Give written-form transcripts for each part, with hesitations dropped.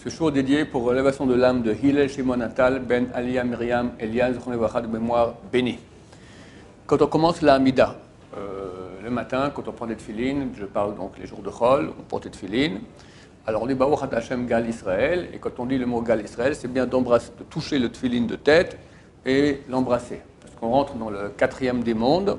Ce jour dédié pour l'élévation de l'âme de Hillel Shimon Natal Ben Aliyah Myriam Elias de mémoire bénie. Quand on commence la Hamida, le matin, quand on prend des tefilines, je parle donc les jours de Chol, on porte des tefilines. Alors on dit Baruch Ata Hashem Gal Israël, et quand on dit le mot Gal Israël, c'est bien de toucher le tefilin de tête et l'embrasser. Parce qu'on rentre dans le quatrième des mondes.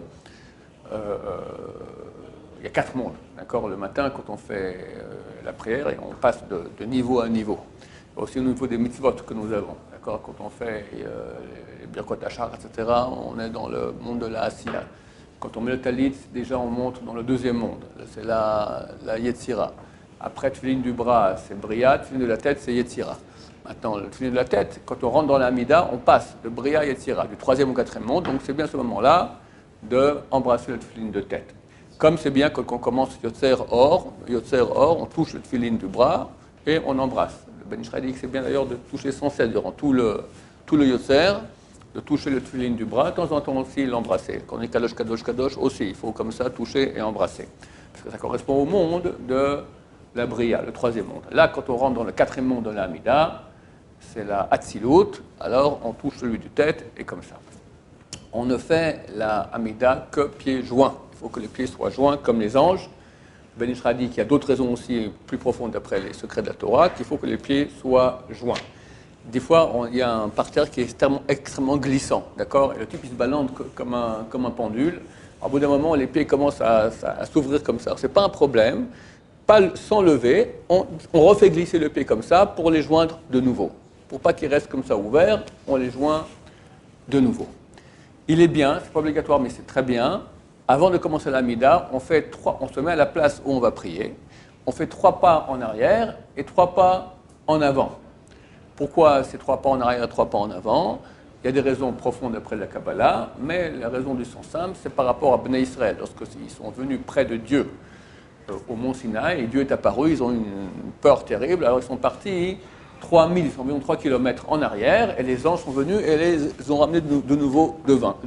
Il y a 4 mondes, d'accord. Le matin, quand on fait la prière, et on passe de niveau à niveau. Aussi au niveau des mitzvot que nous avons, d'accord. Quand on fait les birkot hachar, etc., on est dans le monde de la Asiya. Quand on met le talit, déjà on monte dans le deuxième monde, c'est la Yetzira. Après, tefilin du bras, c'est Bria, tefilin de la tête, c'est Yetzira. Maintenant, le tefilin de la tête, quand on rentre dans la Hamida, on passe de Bria Yetzira, du troisième au quatrième monde, donc c'est bien ce moment-là d'embrasser le tefilin de tête. Comme c'est bien quand on commence Yotzer Or, on touche le tefilin du bras et on embrasse. Le Ben Ishraï dit que c'est bien d'ailleurs de toucher sans cesse durant tout le Yotzer, de toucher le tefilin du bras, de temps en temps aussi l'embrasser. Quand on est Kadosh, Kadosh, Kadosh aussi, il faut comme ça toucher et embrasser. Parce que ça correspond au monde de la Bria, le troisième monde. Là, quand on rentre dans le quatrième monde de la Hamida, c'est la Hatzilut, alors on touche celui du tête et comme ça. On ne fait la Hamida que pieds joints. Il faut que les pieds soient joints comme les anges. Ben Ishra dit qu'il y a d'autres raisons aussi plus profondes d'après les secrets de la Torah, qu'il faut que les pieds soient joints. Des fois, il y a un parterre qui est extrêmement glissant, d'accord. Et le type, il se balance comme un pendule. Alors, au bout d'un moment, les pieds commencent à s'ouvrir comme ça. Ce n'est pas un problème. Pas sans lever, on refait glisser le pied comme ça pour les joindre de nouveau. Pour pas qu'ils restent comme ça ouverts, on les joint de nouveau. Il est bien, c'est pas obligatoire, mais c'est très bien. Avant de commencer la Hamida, on se met à la place où on va prier. On fait 3 pas en arrière et 3 pas en avant. Pourquoi ces 3 pas en arrière et 3 pas en avant? Il y a des raisons profondes après la Kabbalah, mais la raison du sens simple, c'est par rapport à Bnei Israël. Lorsqu'ils sont venus près de Dieu au mont Sinaï, et Dieu est apparu, ils ont eu une peur terrible, alors ils sont partis 3000, ils sont environ 3 km en arrière, et les anges sont venus et les ont ramenés de nouveau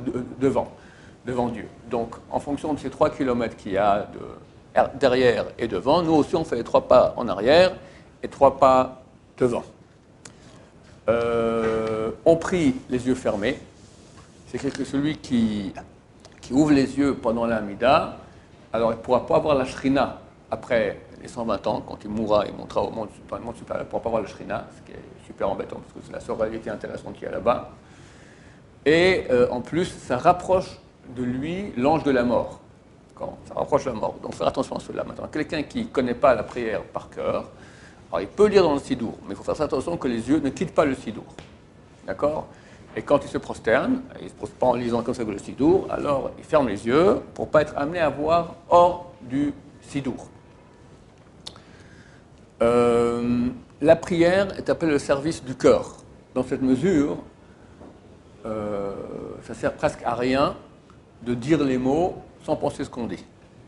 devant Dieu. Donc, en fonction de ces 3 km qu'il y a derrière et devant, nous aussi on fait les 3 pas en arrière et 3 pas devant. On prie les yeux fermés. C'est celui qui ouvre les yeux pendant la Hamida, alors il ne pourra pas avoir la Shrina après les 120 ans, quand il mourra, il montera au monde supérieur, il ne pourra pas avoir la Shrina, ce qui est super embêtant, parce que c'est la seule réalité intéressante qu'il y a là-bas. Et en plus, ça rapproche de lui l'ange de la mort. Ça rapproche de la mort. Donc faire attention à cela. Maintenant, quelqu'un qui ne connaît pas la prière par cœur, alors il peut lire dans le Sidour, mais il faut faire attention que les yeux ne quittent pas le Sidour. D'accord? Et quand il se prosterne, il ne se prosterne pas en lisant comme ça que le Sidour, alors il ferme les yeux pour ne pas être amené à voir hors du Sidour. La prière est appelée le service du cœur. Dans cette mesure, ça sert presque à rien de dire les mots sans penser ce qu'on dit.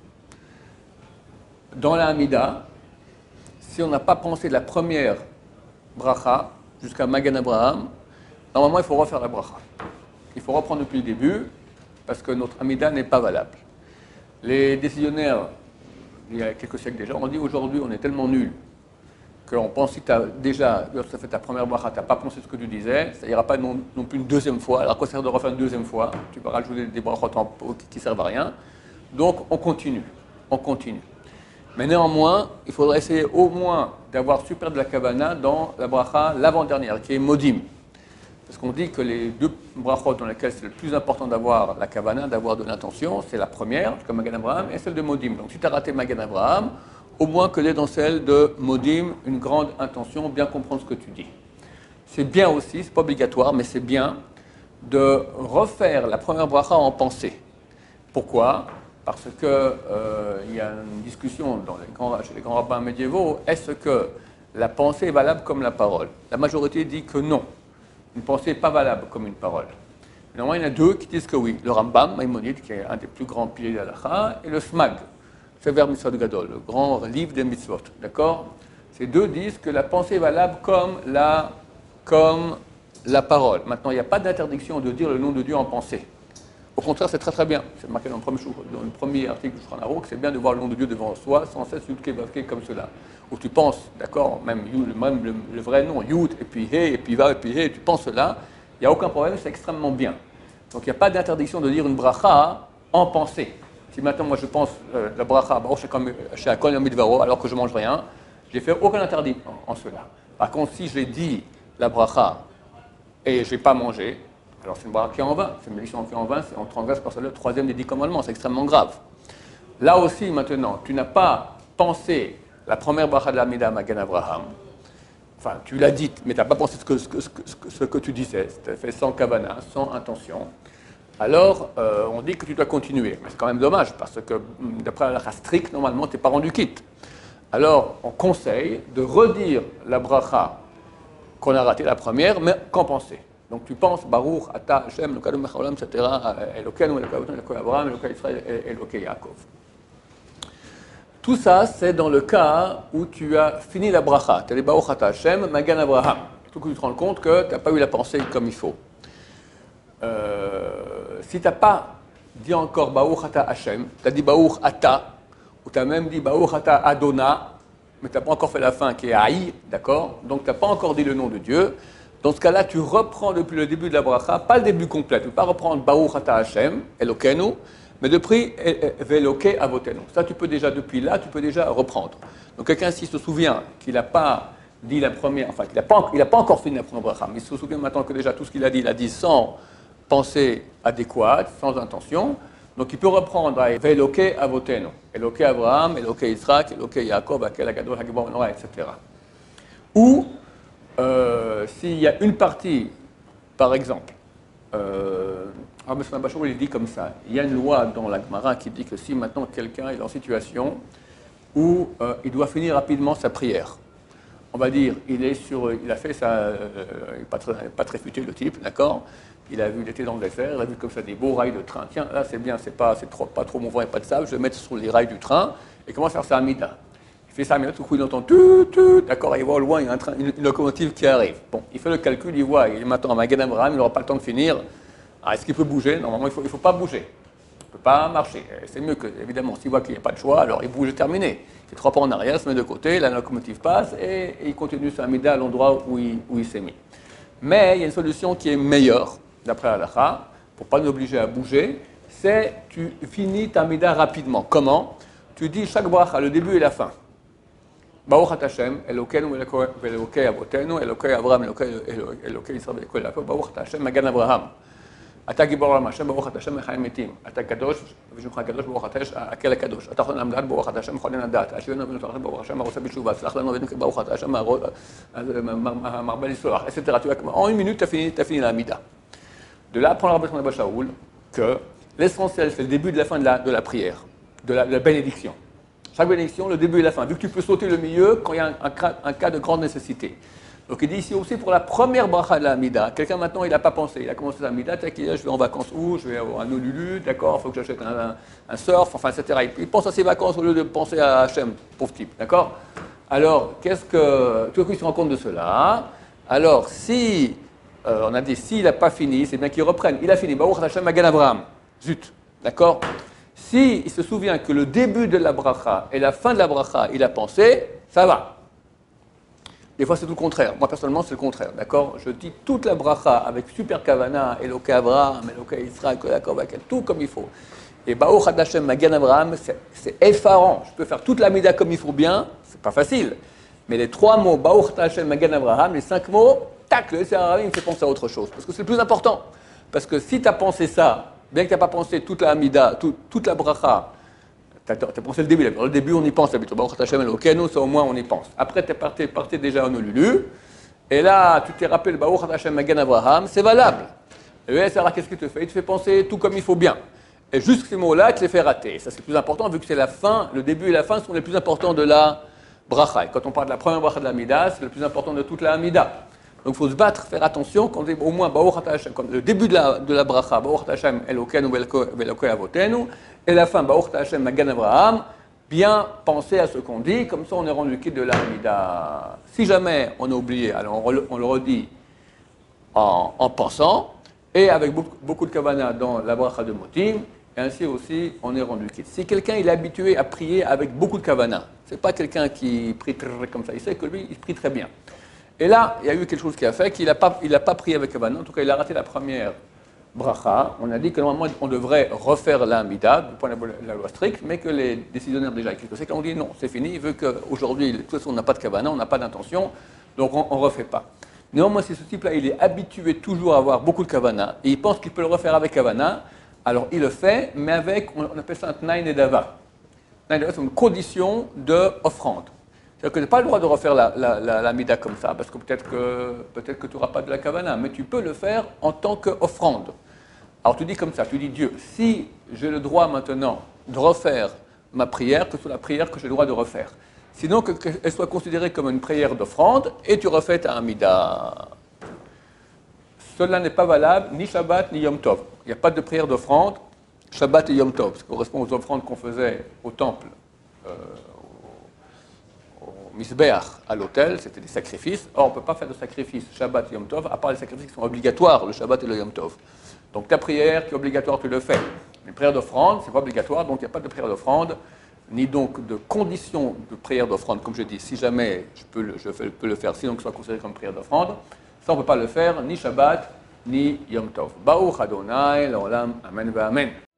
Dans la Hamida, si on n'a pas pensé la première bracha jusqu'à Magan Abraham, normalement il faut refaire la bracha. Il faut reprendre depuis le début parce que notre Hamida n'est pas valable. Les décisionnaires, il y a quelques siècles déjà, on dit aujourd'hui on est tellement nuls qu'on pense si tu as déjà, lorsque tu as fait ta première bracha, tu n'as pas pensé ce que tu disais, ça n'ira pas non plus une deuxième fois. Alors quoi ça sert de refaire une deuxième fois? Tu vas rajouter des brachot qui ne servent à rien. Donc on continue. Mais néanmoins, il faudrait essayer au moins d'avoir super de la kavana dans la bracha l'avant-dernière, qui est modim. Parce qu'on dit que les 2 brachot dans lesquelles c'est le plus important d'avoir la kavana, d'avoir de l'intention, c'est la première, comme Magan Abraham, et celle de modim. Donc si tu as raté Magan Abraham, au moins que dans celle de modim, une grande intention, bien comprendre ce que tu dis. C'est bien aussi, c'est pas obligatoire, mais c'est bien de refaire la première bracha en pensée. Pourquoi? Parce que il y a une discussion chez les grands rabbins médiévaux, est-ce que la pensée est valable comme la parole? La majorité dit que non. Une pensée n'est pas valable comme une parole. Normalement, il y en a 2 qui disent que oui. Le Rambam, Maïmonide, qui est un des plus grands piliers de l'halakha, et le Smag, Sefer Mitzvot Gadol, le grand livre des mitzvot. D'accord? Ces 2 disent que la pensée est valable comme la parole. Maintenant, il n'y a pas d'interdiction de dire le nom de Dieu en pensée. Au contraire, c'est très très bien. C'est marqué dans le premier article du Shulchan Aruch, c'est bien de voir le nom de Dieu devant soi, sans cesse Yud-Ke Vav-Ke comme cela. Où tu penses, d'accord, même le vrai nom, Yud, et puis He, et puis Vav, et puis He, tu penses cela, il n'y a aucun problème, c'est extrêmement bien. Donc il n'y a pas d'interdiction de dire une bracha en pensée. Si maintenant moi je pense la bracha, chez Akon Yom Midvaro, alors que je ne mange rien, je n'ai fait aucun interdit en cela. Par contre, si j'ai dit la bracha et je n'ai pas mangé, alors c'est une bracha qui est en vain, c'est une bénédiction qui est en vain, on transgresse par cela le troisième des 10 commandements, c'est extrêmement grave. Là aussi, maintenant, tu n'as pas pensé la première bracha de l'Amida Magen Avraham, enfin, tu l'as dite, mais tu n'as pas pensé ce que tu disais, tu as fait sans kavana, sans intention, alors on dit que tu dois continuer. Mais c'est quand même dommage, parce que d'après la halakha stricte, normalement, tu n'es pas rendu quitte. Alors, on conseille de redire la bracha qu'on a raté la première, mais qu'en penser. Donc tu penses, Baruch, Ata, Hashem, Elokeinu melech haolam, etc., Elokeinu, Elokeinu Abraham, Elokeinu Israël, Elokeinu Yaakov. Tout ça, c'est dans le cas où tu as fini la bracha. Tu as dit Baruch, Ata, Hashem, Magan Abraham. Tout que tu te rends compte que tu n'as pas eu la pensée comme il faut. Si tu n'as pas dit encore Baruch, Ata, Hashem, tu as dit Baruch, Ata, ou tu as même dit Baruch, Ata, Adona, mais tu n'as pas encore fait la fin qui est Aï, d'accord? Donc tu n'as pas encore dit le nom de Dieu. Dans ce cas-là, tu reprends depuis le début de la bracha, pas le début complet. Tu ne peux pas reprendre Baruch Ata Hashem, Elokeinu, mais depuis Veloke Avotenu. Ça, tu peux déjà, depuis là, tu peux déjà reprendre. Donc quelqu'un, s'il se souvient qu'il n'a pas dit la première, enfin, qu'il n'a pas encore fini la première bracha, mais il se souvient maintenant que déjà tout ce qu'il a dit sans pensée adéquate, sans intention. Donc il peut reprendre Veloke Avotenu, Eloke Abraham, Eloke Yitzhak, Eloke Yaakov, Akel Agadol, Hagibor, Noah, etc. Ou s'il y a une partie, par exemple, Rabbi Shimon Bachor, il dit comme ça, il y a une loi dans la Gemara qui dit que si maintenant quelqu'un est en situation où il doit finir rapidement sa prière, on va dire, il a fait ça, pas très futé le type, d'accord? Il était dans le désert, il a vu comme ça des beaux rails de train. Tiens, là c'est bien, c'est pas trop mon vent et pas de sable, je vais mettre sur les rails du train et commence à faire sa amida. Il fait ça, mais là, tout coup, il entend d'accord, il voit au loin, il y a une locomotive qui arrive. Bon, il fait le calcul, il voit, il m'attend à Magen Avraham, il n'aura pas le temps de finir. Ah, est-ce qu'il peut bouger? Normalement, il ne faut pas bouger. Il ne peut pas marcher. C'est mieux que, évidemment, s'il voit qu'il n'y a pas de choix, alors il bouge et terminé. Il fait 3 pas en arrière, se met de côté, la locomotive passe et il continue sa amida à l'endroit où il s'est mis. Mais il y a une solution qui est meilleure, d'après la halakha, pour ne pas nous obliger à bouger, c'est tu finis ta amida rapidement. Comment? Tu dis chaque bracha, le début et la fin. Baruch Ata Hashem, Elokeinu Velokei Avotenu, Elokei Avraham, Elokei Israël, Elokei Yaakov, Baruch Ata Hashem, Magan Avraham. Ata Gibor Olam Hashem, Baruch Ata Hashem, Mechayim Metim. Ata Kadosh, V'Shemcha Kadosh, Baruch Ata Hashem, Akel Kadosh. Ata Chon Amdad, Baruch Ata Hashem, Cholen Adat. Ashivenu Avinu Torah, Baruch Hashem, Arosa B'Shuva. Slach Lanu Avinu, Baruch Ata Hashem, Marbel Yisroach, etc. En une minute, tu as fini la Mida. De là, prends la Rabbi Shimon Bachar que l'essentiel, c'est le début de la fin de la prière, de la bénédiction. Chaque bénédiction, le début et la fin, vu que tu peux sauter le milieu quand il y a un cas de grande nécessité. Donc il dit ici aussi pour la première bracha de la Amida, quelqu'un maintenant il n'a pas pensé, il a commencé la Amida, je vais en vacances où, je vais avoir un Olulu, d'accord, il faut que j'achète un surf, enfin etc. Il pense à ses vacances au lieu de penser à Hachem, pauvre type, d'accord? Alors, tout à coup il se rend compte de cela. Alors si, on a dit, s'il n'a pas fini, c'est bien qu'il reprenne, il a fini, Baruch Hashem Magen Avraham, zut, d'accord? Si il se souvient que le début de la bracha et la fin de la bracha, il a pensé, ça va. Des fois, c'est tout le contraire. Moi, personnellement, c'est le contraire, d'accord? Je dis toute la bracha avec super kavana, Elokei Avraham, Elokei Israël, Yaakov, tout comme il faut. Et Baruch Ata Hashem Magen Avraham, c'est effarant. Je peux faire toute la mida comme il faut bien, c'est pas facile. Mais les 3 mots, Baruch Ata Hashem Magen Avraham, les 5 mots, tac, le Yetzer Hara, il me fait penser à autre chose. Parce que c'est le plus important. Parce que si tu as pensé ça, bien que tu n'as pas pensé toute la Amida, toute la bracha, tu as pensé le début. Le début, on y pense d'habitude. Baruch Hashem Elokeinu, ça au moins on y pense. Après, tu es parti déjà en Olulu, et là, tu t'es rappelé le Baruch Hashem Magen Avraham, c'est valable. Le SRA, qu'est-ce qu'il te fait? Il te fait penser tout comme il faut bien. Et juste ces mots-là, tu les fais rater. Ça, c'est le plus important, vu que c'est la fin, le début et la fin sont les plus importants de la bracha. Et quand on parle de la première bracha de la Amida, c'est le plus important de toute la Amida. Donc il faut se battre, faire attention, quand au moins Baruch Ata Hashem, comme le début de la bracha, Baruch Ata Hashem Elokeinu Velokei Avotenu, et la fin Baruch Ata Hashem Magen Avraham, bien penser à ce qu'on dit, comme ça on est rendu quitte de la Si jamais on a oublié, alors on le redit en pensant, et avec beaucoup de kavana dans la bracha de Motim, et ainsi aussi on est rendu quitte. Si quelqu'un il est habitué à prier avec beaucoup de kavana, c'est pas quelqu'un qui prie comme ça, il sait que lui il prie très bien. Et là, il y a eu quelque chose qui a fait qu'il n'a pas prié avec kavana, en tout cas il a raté la première bracha. On a dit que normalement on devrait refaire l'amida du point de vue de la loi stricte, mais que les décisionnaires déjà écrits c'est qu'on dit non, c'est fini, vu qu'aujourd'hui de toute façon on n'a pas de kavana, on n'a pas d'intention, donc on ne refait pas. Néanmoins, si ce type-là, il est habitué toujours à avoir beaucoup de kavana, et il pense qu'il peut le refaire avec kavana, alors il le fait, mais avec, on appelle ça un tnaï nedava. Tnaï nedava, c'est une condition d'offrande. C'est-à-dire que tu n'as pas le droit de refaire la mida comme ça, parce que peut-être que tu n'auras pas de la kavana, mais tu peux le faire en tant qu'offrande. Alors tu dis comme ça, tu dis Dieu, si j'ai le droit maintenant de refaire ma prière, que ce soit la prière que j'ai le droit de refaire. Sinon, qu'elle soit considérée comme une prière d'offrande, et tu refais ta Amida. Cela n'est pas valable ni Shabbat ni Yom Tov. Il n'y a pas de prière d'offrande, Shabbat et Yom Tov, ce qui correspond aux offrandes qu'on faisait au temple, au Misbeach, à l'autel, c'était des sacrifices. Or, on ne peut pas faire de sacrifices Shabbat et Yom Tov, à part les sacrifices qui sont obligatoires, le Shabbat et le Yom Tov. Donc ta prière qui est obligatoire, tu le fais. Une prière d'offrande, ce n'est pas obligatoire, donc il n'y a pas de prière d'offrande, ni donc de condition de prière d'offrande. Comme je dis, si jamais je peux le faire, sinon que ce soit considéré comme prière d'offrande, ça on ne peut pas le faire, ni Shabbat, ni Yom Tov. Baruch Adonai, l'olam, amen, amen.